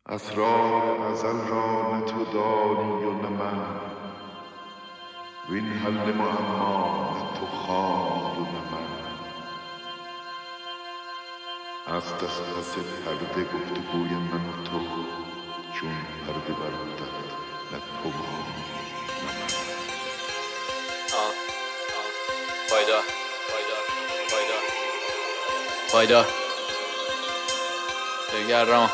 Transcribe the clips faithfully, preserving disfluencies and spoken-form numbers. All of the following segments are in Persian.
اسرار ازل را نه تو دانی و نه من، وین حل معما نه تو خوانی و نه من. است از پس پرده گفتگوی من و تو، چون پرده برافتد نه تو خوانی نه من. آه آه پایدار پایدار پایدار پایدار بگرم.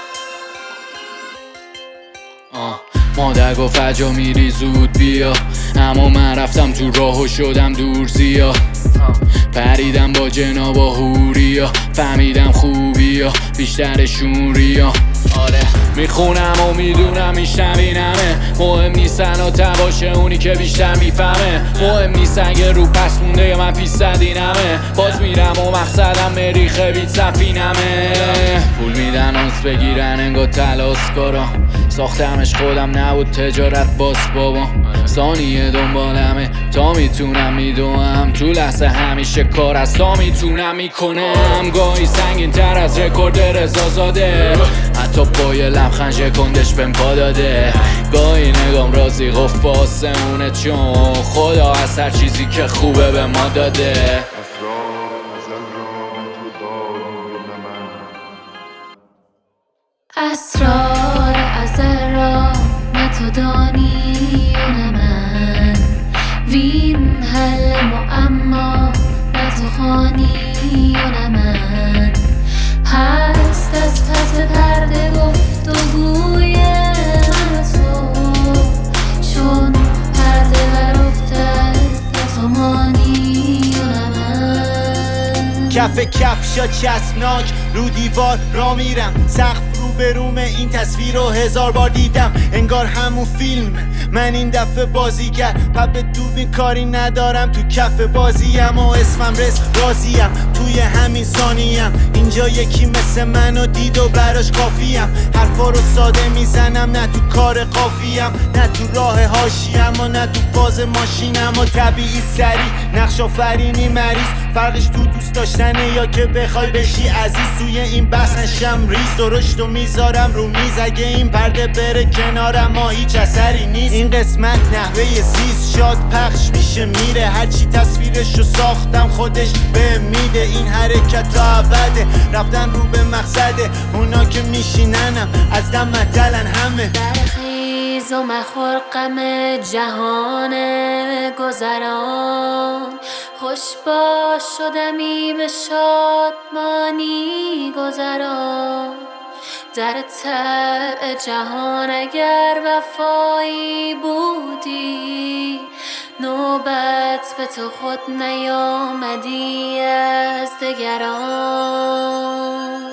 آه مادر گفت عجا میری زود بیا، اما من رفتم تو راه و شدم دور زیا. پریدم با جناب و هوریا، فهمیدم خوبیا بیشترشون ریا. آره میخونم و میدونم میشنوینمه، مهم نیستن و تباشه اونی که بیشتر میفهمه. مهم نیست اگه رو پس مونده یا من پیستدینمه، باز میرم و مقصدم مریخ بیت سفینمه. پول میدن اونس بگیرن انگار تلاس کارا، ساختمش خودم نبود تجارت باز بابا. ثانیه دنبالمه تا میتونم میدونم، تو لحظه همیشه کار از تا میتونم میکنم. گاهی سنگین تر از رکورد رضا زاده، حتی با یه لبخند شکندش بهم پا داده. گاهی نگام رازی قفل با آسمونه، چون خدا از هر چیزی که خوبه به ما داده. اسرار ازل را نه تو دانی و نه من، اسرار ازل را نه تو دانی و نه من، وین حل معما نه تو خوانی و نه من. هست از پس پرده گفتگوی من و تو، چون پرده برافتد نه تو مانی و نه من. کف کفشا چسبناک رو دیوار را میرم، سقف رو بروم این تصویر رو هزار بار دیدم. انگار همون فیلم من این دفعه بازیگر، پپ دوبین کاری ندارم تو کف بازیم و اسمم رس راضیم. توی همین ثانیم اینجا یکی مثل منو دید و براش کافیم. حرفا رو ساده میزنم نه تو کار قافیم، نه تو راه حاشیم و نه تو باز ماشینم. و طبیعی سری نقش آفرینی مریض، فرقش تو دوست داشتنه یا که بخوای بشی عزیز. توی این بحث نشم ریز، درشت و میذارم رو میز. اگه این پرده بره کنارم ما هیچ اثری نیست. این قسمت نحوه زیست شاد پخش میشه میره، هرچی تصویرشو ساختم خودش به میده. این حرکت تا ابده رفتن رو به مقصده، اونا که میشیننم از دم مدلن همه. برخیز و مخور غم جهان گذران، خوش باش شدمی به شادمانی گذران. در طبع جهان اگر وفایی بودی، نوبت به تو خود نیامدی از دگران.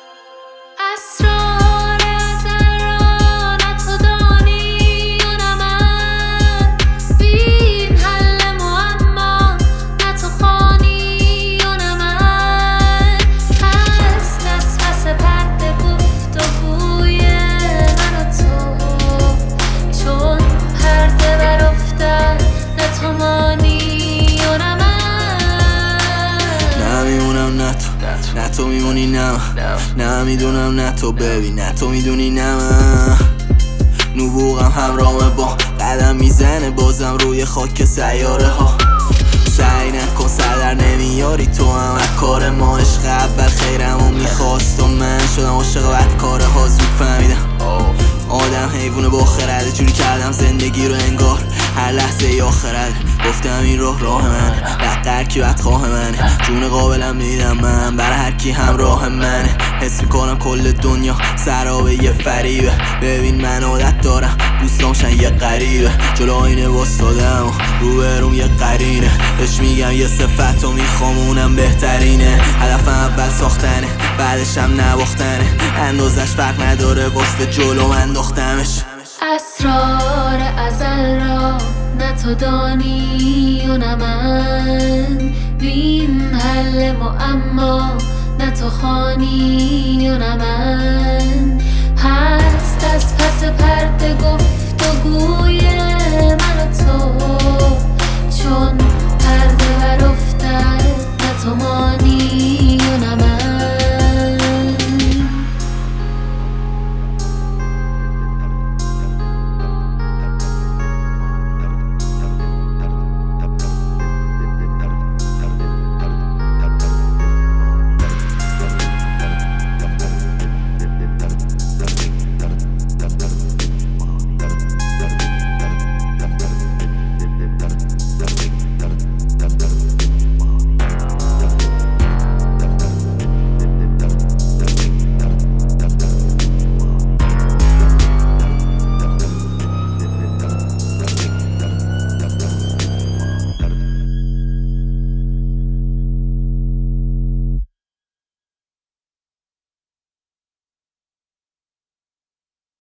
اسرار ازل را نه تو دانی و نه من، وین حل معما نه تو خوانی و نه من. هست از پس پرده گفتگوی من و تو، چون پرده برافتد نه تو مانی و نه من. نمیمونم نه تو نه تو میمونی نه من، نمیدونم نه تو ببین نه تو میدونی نه من. نبوغم همراه با قدم میزنه بازم روی خاک سیاره ها. سعی نکن سردر نمیاری تو هم از کار ما. عشق اول خیرمو میخواست و من شدم عاشق بدکاره ها. زود فهمیدم آدم حیوونه با خرده، جوری کردم زندگی رو انگار هر لحظه ای آخرده. گفتم این راه راه منه، دقیقه کی بدخواه منه. جون قابلم میدم من برای هر کی همراه منه. حس میکنم کل دنیا سرابه یه فریبه. ببین من عادت دارم دوستامشن یه غریبه، جلو آینه واسادم و رو بروم یه قرینه. بهش میگم یه صفت و میخوام اونم بهترینه. هدفم اول ساختنه بعدشم نباختنه، اندازش فرق نداره واسه جلو من داختمش. اسرار ازل را نه تو دانی و نه من، وین حل معما نه تو خوانی و نه من.